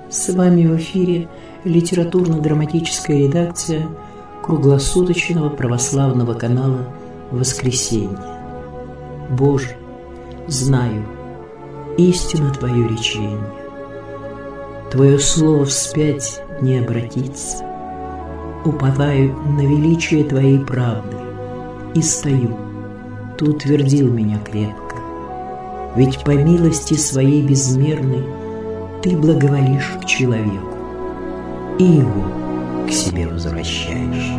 С вами в эфире литературно-драматическая редакция круглосуточного православного канала «Воскресенье». Боже, знаю, истина Твое речение. Твое слово вспять не обратится. Уповаю на величие Твоей правды и стою. Ты утвердил меня крепко. Ведь по милости Своей безмерной Ты благоволишь к человеку и его к себе возвращаешь.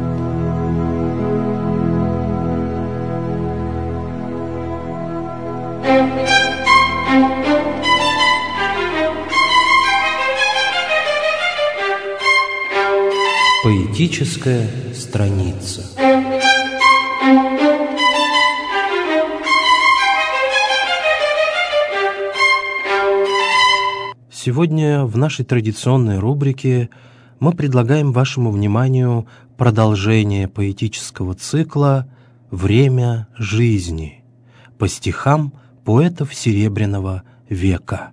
Поэтическая страница. Сегодня в нашей традиционной рубрике мы предлагаем вашему вниманию продолжение поэтического цикла «Время жизни» по стихам поэтов Серебряного века.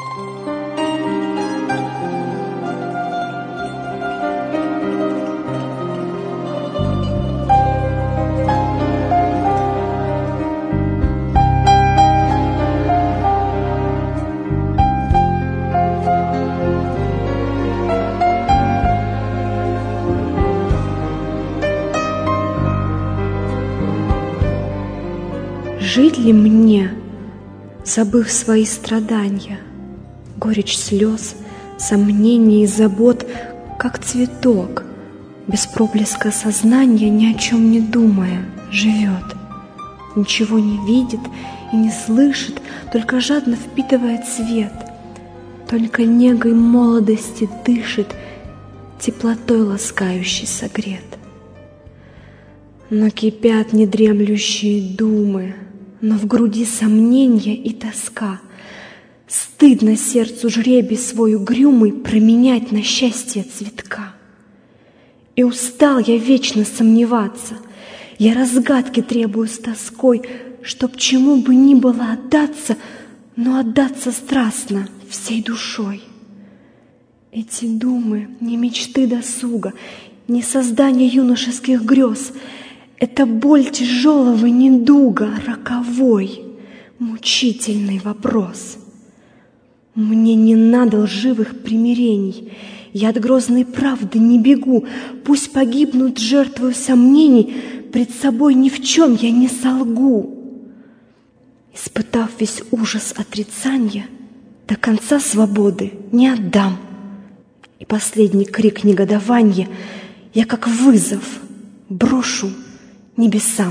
Жить ли мне, забыв свои страдания, горечь слез, сомнений и забот, как цветок, без проблеска сознания, ни о чем не думая, живет, ничего не видит и не слышит, только жадно впитывает свет, только негой молодости дышит, теплотой ласкающей согрет. Но кипят недремлющие думы, но в груди сомнения и тоска. Стыдно сердцу жребий свой угрюмый променять на счастье цветка. И устал я вечно сомневаться, я разгадки требую с тоской, чтоб чему бы ни было отдаться, но отдаться страстно всей душой. Эти думы не мечты досуга, не создание юношеских грез. Это боль тяжелого недуга, роковой, мучительный вопрос. Мне не надо лживых примирений, я от грозной правды не бегу, пусть погибнут жертвою сомнений, пред собой ни в чем я не солгу. Испытав весь ужас отрицания, до конца свободы не отдам. И последний крик негодования я, как вызов, брошу небесам.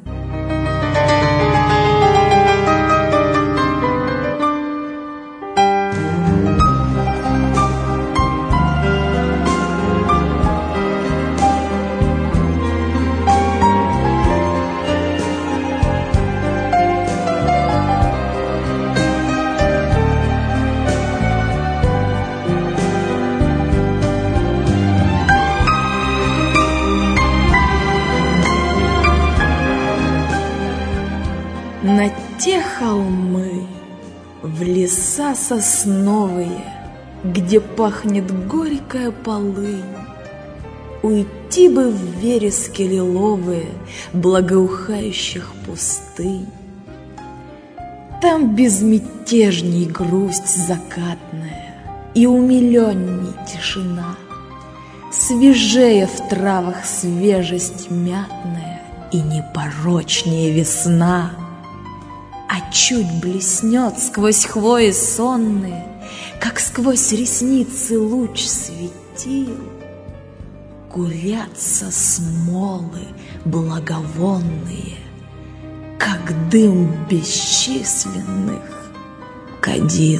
На те холмы, в леса сосновые, где пахнет горькая полынь, уйти бы в верески лиловые благоухающих пустынь. Там безмятежней грусть закатная и умиленней тишина, свежее в травах свежесть мятная и непорочнее весна. А чуть блеснет сквозь хвои сонные, как сквозь ресницы луч светил, курятся смолы благовонные, как дым бесчисленных кадил.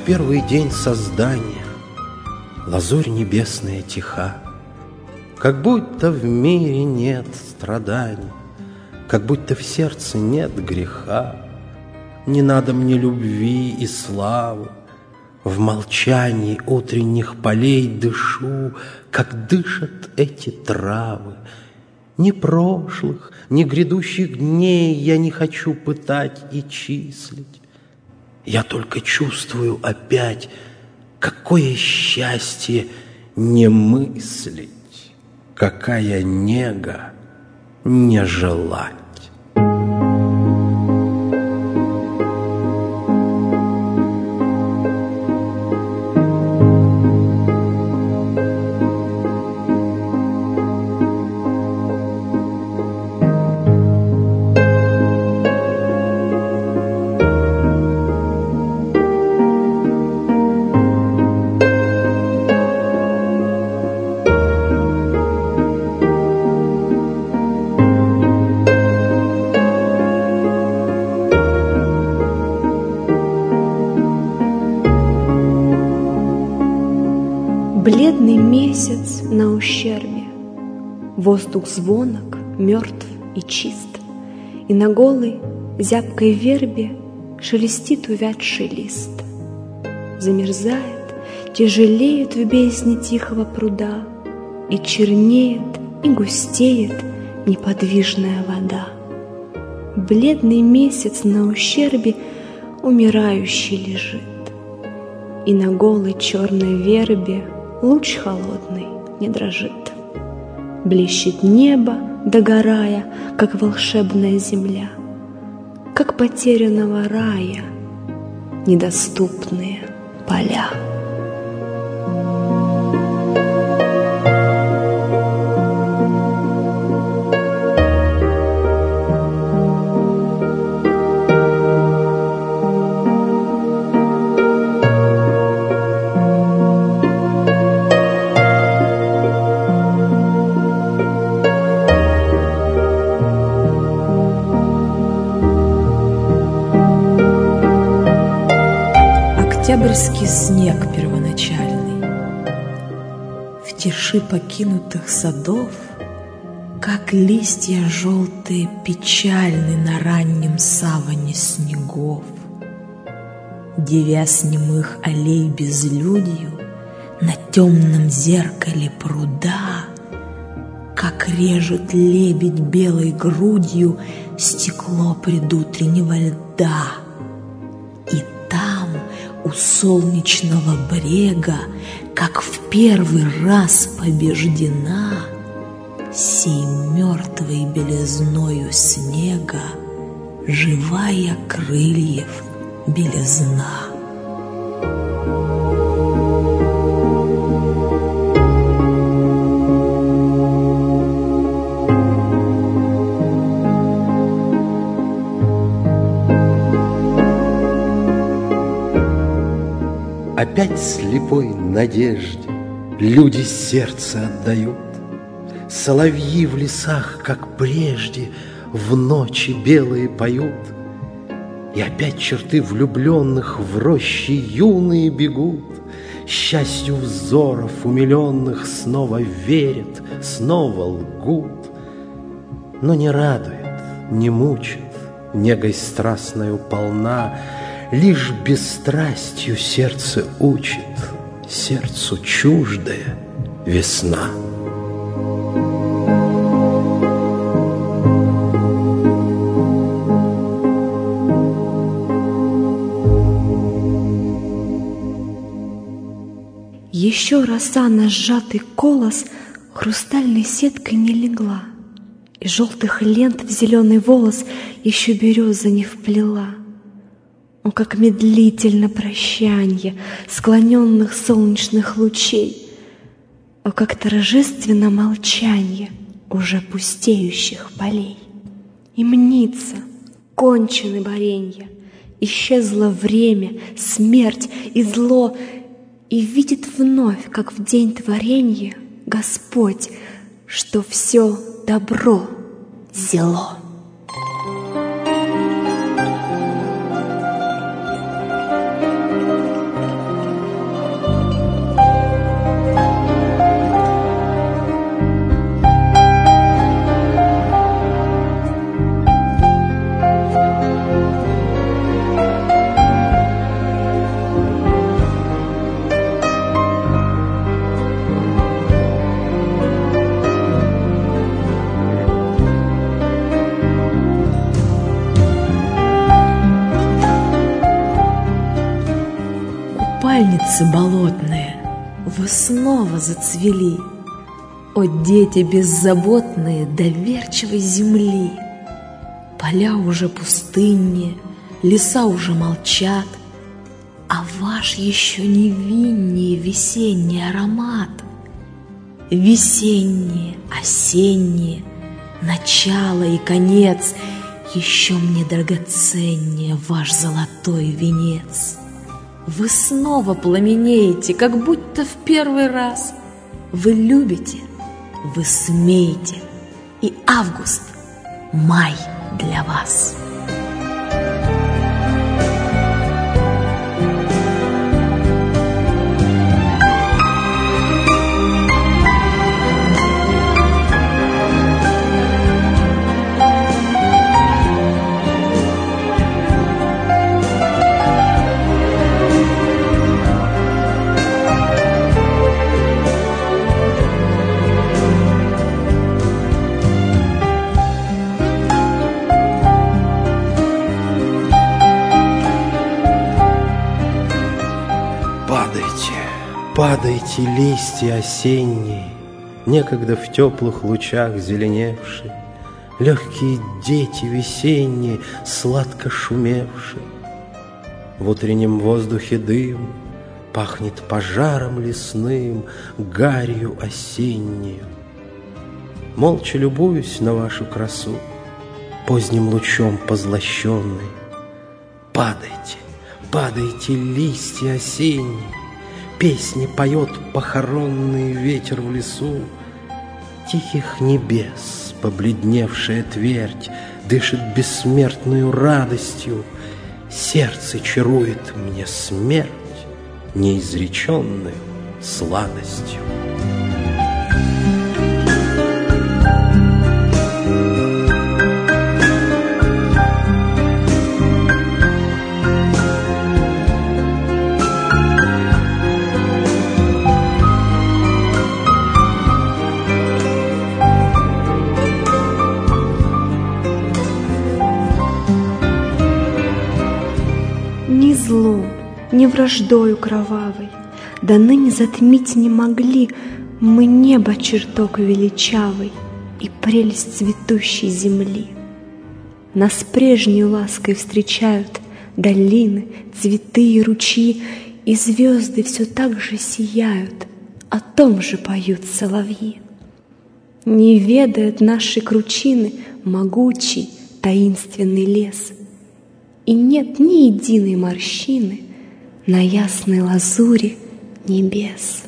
первый день создания лазурь небесная тиха, как будто в мире нет страданий, как будто в сердце нет греха. Не надо мне любви и славы, в молчании утренних полей дышу, как дышат эти травы. Ни прошлых, ни грядущих дней я не хочу пытать и числить. Я только чувствую опять, какое счастье не мыслить, какая нега не желать. Бледный месяц на ущербе, воздух звонок, мертв и чист, и на голой зябкой вербе шелестит увядший лист. Замерзает, тяжелеет в бездне тихого пруда, и чернеет, и густеет неподвижная вода. Бледный месяц на ущербе умирающий лежит, и на голой черной вербе луч холодный не дрожит. Блещет небо, догорая, как волшебная земля, как потерянного рая недоступные поля. Октябрьский снег первоначальный, в тиши покинутых садов, как листья желтые печальны на раннем саване снегов. Девясь немых аллей безлюдью на темном зеркале пруда, как режет лебедь белой грудью стекло предутреннего льда. И там, у солнечного брега, как в первый раз побеждена, сей мертвой белизною снега живая крыльев белизна. Опять слепой надежде люди сердце отдают. Соловьи в лесах, как прежде, в ночи белые поют. И опять черты влюбленных в рощи юные бегут. Счастью взоров умиленных снова верят, снова лгут. Но не радует, не мучит, негой страстною полна, лишь бесстрастью сердце учит, сердцу чуждая весна. Еще роса на сжатый колос хрустальной сеткой не легла, и желтых лент в зеленый волос еще береза не вплела. О, как медлительно прощанье склоненных солнечных лучей! О, как торжественно молчанье уже пустеющих полей! И мнится, кончены боренья, исчезло время, смерть и зло, и видит вновь, как в день творенья, Господь, что все добро зело. умывальницы болотные, вы снова зацвели. О, дети беззаботные доверчивой земли! Поля уже пустыннее, леса уже молчат, а ваш еще невиннее весенний аромат. Весеннее, осеннее, начало и конец, еще мне драгоценнее ваш золотой венец. Вы снова пламенеете, как будто в первый раз. Вы любите, вы смеете, и август, май для вас. Падайте, листья осенние, некогда в теплых лучах зеленевшие, легкие дети весенние, сладко шумевшие. В утреннем воздухе дым пахнет пожаром лесным, гарью осеннюю. Молча любуюсь на вашу красу, поздним лучом позлощенный. Падайте, падайте, листья осенние, песни поет похоронный ветер в лесу. Тихих небес побледневшая твердь дышит бессмертную радостью. Сердце чарует мне смерть неизреченную сладостью. Ни злом, ни враждою кровавой до ныне затмить не могли мы небо чертог величавый и прелесть цветущей земли. Нас прежней лаской встречают долины, цветы и ручьи, и звезды все так же сияют, о том же поют соловьи. Не ведает нашей кручины могучий таинственный лес, и нет ни единой морщины на ясной лазури небес.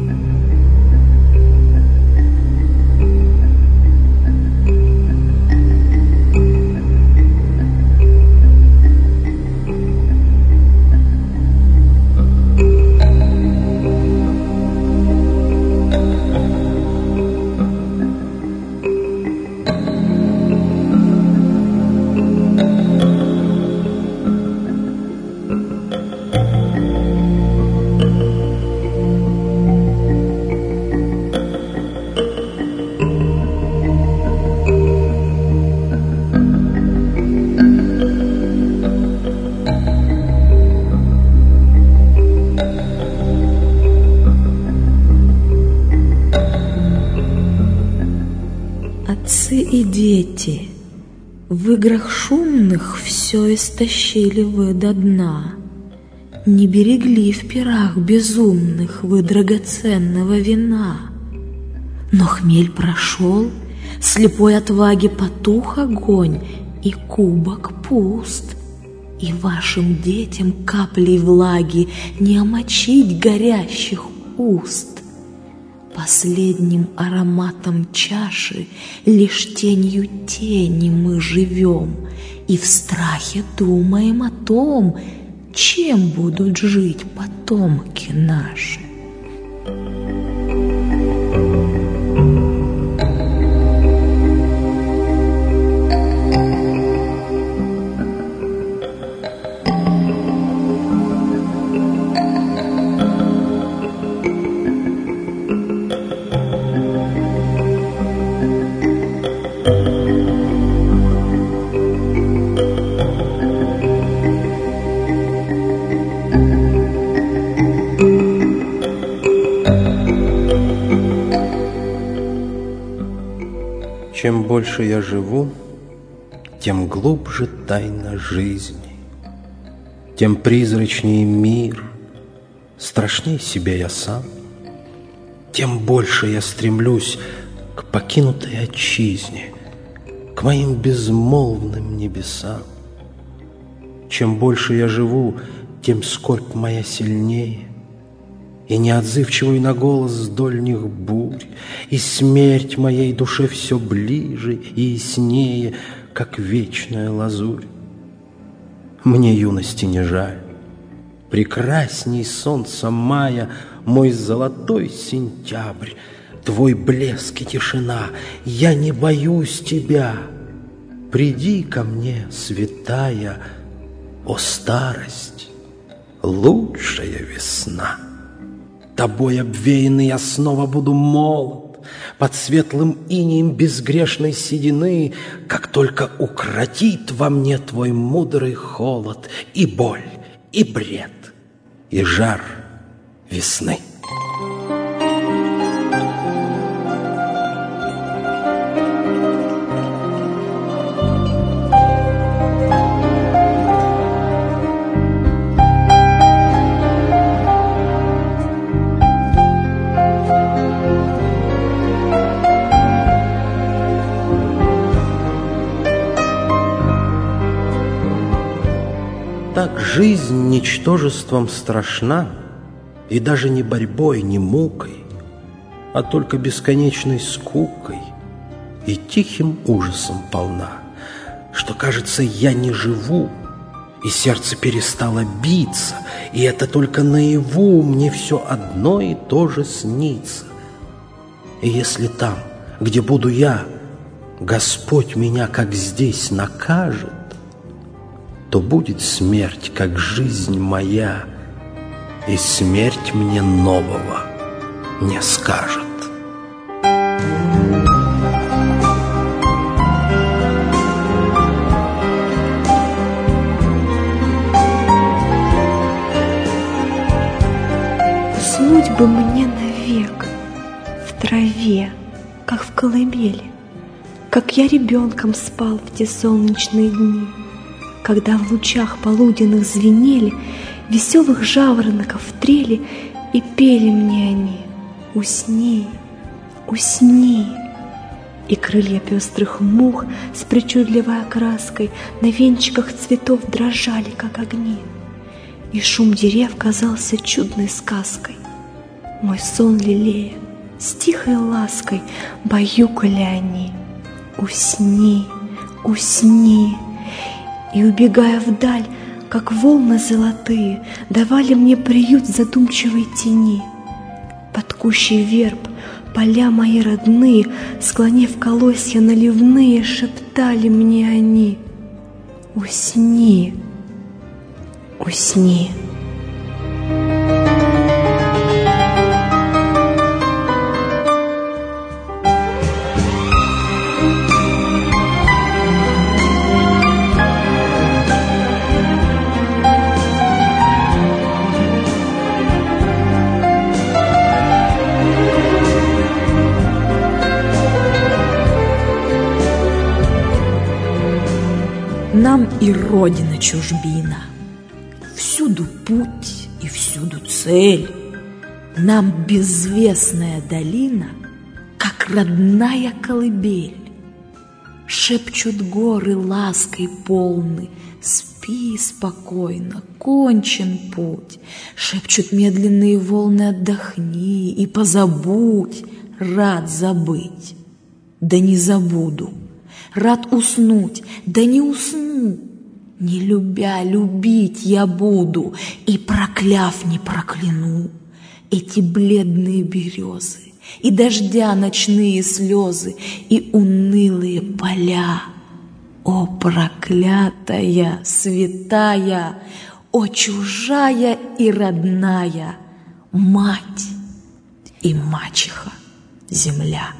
Отцы и дети, в играх шумных все истощили вы до дна. Не берегли в пирах безумных вы драгоценного вина. Но хмель прошел, слепой отваги потух огонь, и кубок пуст. И вашим детям каплей влаги не омочить горящих уст. Последним ароматом чаши лишь тенью тени мы живем, и в страхе думаем о том, чем будут жить потомки наши. Чем больше я живу, тем глубже тайна жизни, тем призрачнее мир, страшнее себя я сам, тем больше я стремлюсь к покинутой отчизне, к моим безмолвным небесам. Чем больше я живу, тем скорбь моя сильнее, и неотзывчивый на голос дольних бурь, и смерть моей душе все ближе и яснее, как вечная лазурь. Мне юности не жаль, прекрасней солнца мая мой золотой сентябрь, твой блеск и тишина, я не боюсь тебя. Приди ко мне, святая, о старость, лучшая весна. Тобой обвеянный я снова буду молод, под светлым инеем безгрешной седины, как только укротит во мне твой мудрый холод и боль, и бред, и жар весны. Так жизнь ничтожеством страшна, и даже не борьбой, не мукой, а только бесконечной скукой и тихим ужасом полна, что, кажется, я не живу, и сердце перестало биться, и это только наяву мне все одно и то же снится. И если там, где буду я, Господь меня, как здесь, накажет, то будет смерть, как жизнь моя, и смерть мне нового не скажет. Уснуть бы мне навек в траве, как в колыбели, как я ребенком спал в те солнечные дни, когда в лучах полуденных звенели веселых жаворонков трели, и пели мне они: усни, усни. И крылья пестрых мух с причудливой окраской на венчиках цветов дрожали, как огни, и шум дерев казался чудной сказкой. Мой сон лелея с тихой лаской баюкали они: усни, усни. И, убегая вдаль, как волны золотые, давали мне приют в задумчивой тени. Под кущей верб поля мои родные, склонив колосья наливные, шептали мне они: усни, усни. Нам и родина чужбина, всюду путь и всюду цель. Нам безвестная долина, как родная колыбель. Шепчут горы лаской полны: спи спокойно, кончен путь. Шепчут медленные волны: отдохни и позабудь. Рад забыть, да не забуду. Рад уснуть, да не усну. Не любя, любить я буду, и, прокляв, не прокляну. Эти бледные березы, и дождя ночные слезы, и унылые поля. О, проклятая, святая, о, чужая и родная мать и мачеха земля.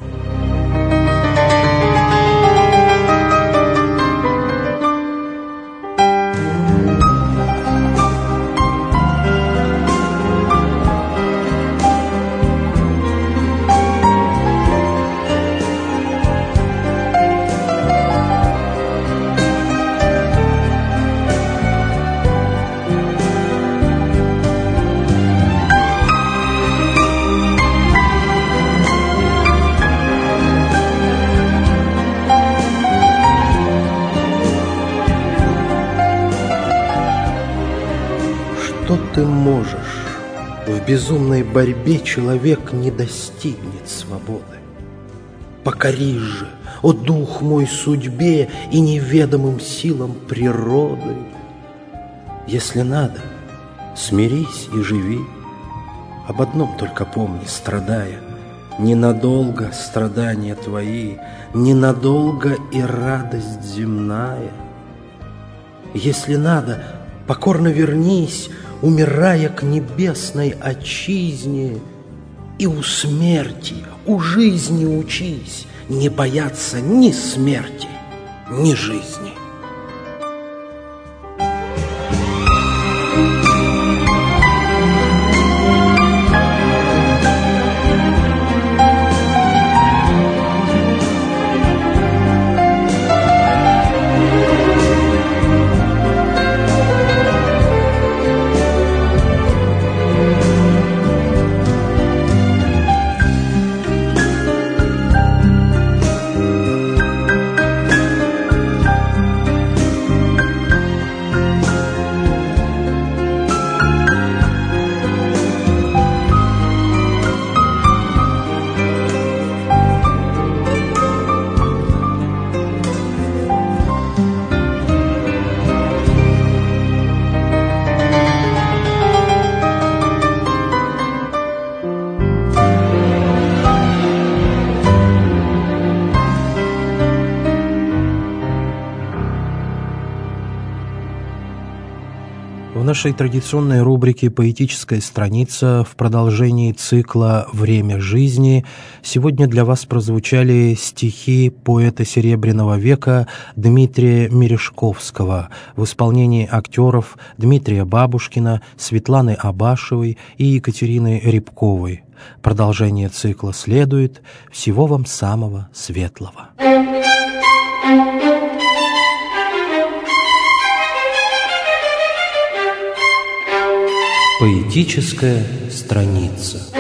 ты можешь, в безумной борьбе человек не достигнет свободы. Покорись же, о дух мой, судьбе и неведомым силам природы. Если надо, смирись и живи. Об одном только помни, страдая, ненадолго страдания твои, ненадолго и радость земная. Если надо, покорно вернись, умирая к небесной отчизне, и у смерти, у жизни учись не бояться ни смерти, ни жизни. В нашей традиционной рубрике «Поэтическая страница» в продолжении цикла «Время жизни» сегодня для вас прозвучали стихи поэта Серебряного века Дмитрия Мережковского в исполнении актеров Дмитрия Бабушкина, Светланы Абашевой и Екатерины Рябковой. Продолжение цикла следует. Всего вам самого светлого. Поэтическая страница.